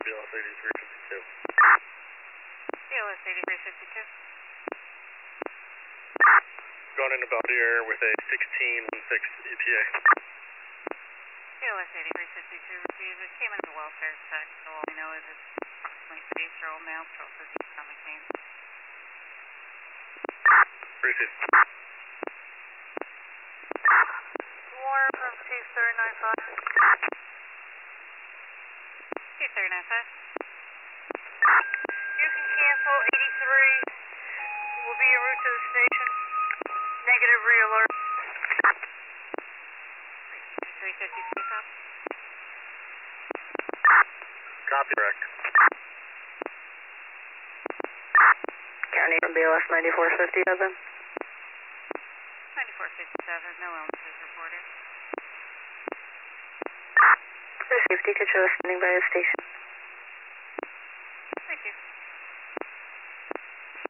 BLS 8352. BLS 8352. Going in about here with a 1616 ETA. BLS 8352 received. It came in as a welfare check, so all we know is it's approximately 3-year-old male, Charles East on the cane. Received. War from 2395. 2395. You can cancel 83. We'll be en route to the station. Negative re-alert. 353, copy. Copy, correct. County from BLS 9457. 9457, no illnesses reported. For safety, could show us standing by the station.